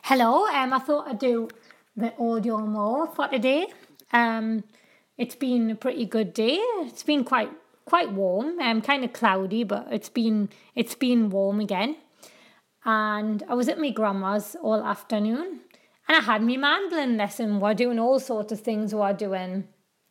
Hello, I thought I'd do the audio more for today. Um, it's been a pretty good day. It's been quite warm. Kind of cloudy, but it's been warm again. And I was at my grandma's all afternoon, and I had my mandolin lesson. We're doing all sorts of things. We're doing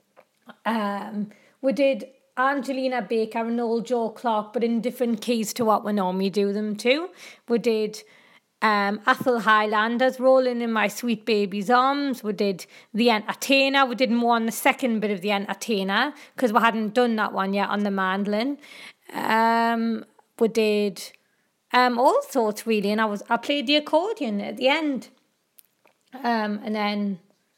we did Angelina Baker and old Joe Clark, but in different keys to what we normally do them to. We did Athel Highlanders, Rolling in My Sweet Baby's Arms. We did The Entertainer. We did more on the second bit of The Entertainer because we hadn't done that one yet on the mandolin. We did all sorts really, and I played the accordion at the end. And then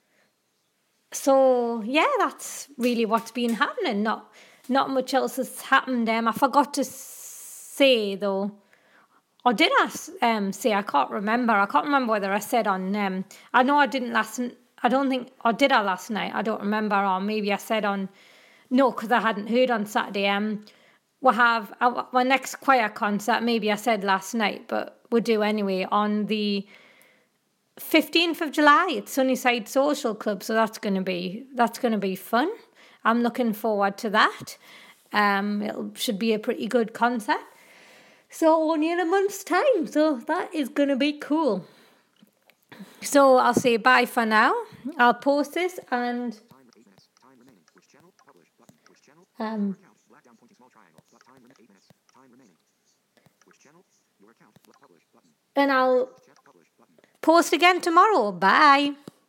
so yeah, that's really what's been happening. Not much else has happened. I forgot to say though, or did I say? I can't remember. I can't remember whether I said on. I know I didn't last. I don't think. Or did I last night? I don't remember. Or maybe I said on. No, because I hadn't heard on Saturday. We'll have our next choir concert. Maybe I said last night, but we'll do anyway on the 15th of July. It's Sunnyside Social Club, so that's gonna be fun. I'm looking forward to that. It should be a pretty good concert. So only in a month's time, so that is gonna be cool. So I'll say bye for now. I'll post this um and I'll post again tomorrow. Bye.